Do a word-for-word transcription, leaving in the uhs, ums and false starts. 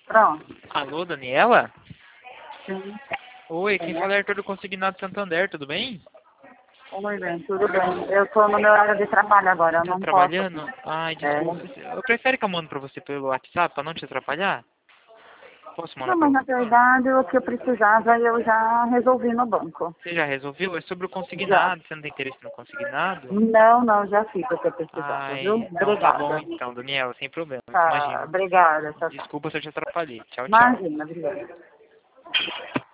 Pronto. Alô, Daniela? Sim. Oi, quem fala é Arthur do Consignado Santander, tudo bem? Oi, bem, tudo bem. Eu tô no meu horário de trabalho agora, eu Tá não posso. trabalhando? Ai, É. desculpa. Eu prefere que eu mando pra você pelo WhatsApp pra não te atrapalhar? Posso mandar Não, pra mas na você? verdade o que eu precisava eu já resolvi no banco. Você já resolveu? É sobre o Já. consignado. Você não tem interesse no consignado? Não, não, já fiz o que eu precisava, Ai, viu? então tá bom Obrigada. então, Daniela, sem problema. Tá, Imagina. obrigada. Tchau, tchau. Desculpa se eu te atrapalhei. Tchau, tchau. Imagina, obrigada.